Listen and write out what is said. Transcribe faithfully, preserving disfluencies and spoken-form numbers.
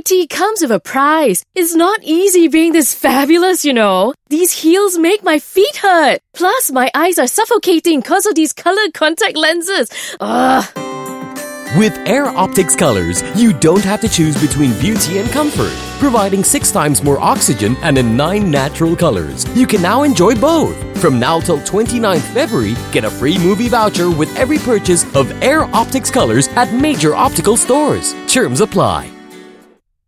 beauty comes with a price. It's not easy being this fabulous, you know. These heels make my feet hurt. Plus, my eyes are suffocating because of these colored contact lenses. Ugh. With Air Optics Colors, you don't have to choose between beauty and comfort. Providing six times more oxygen and in nine natural colors. You can now enjoy both. From now till twenty-ninth February, get a free movie voucher with every purchase of Air Optics Colors at major optical stores. Terms apply.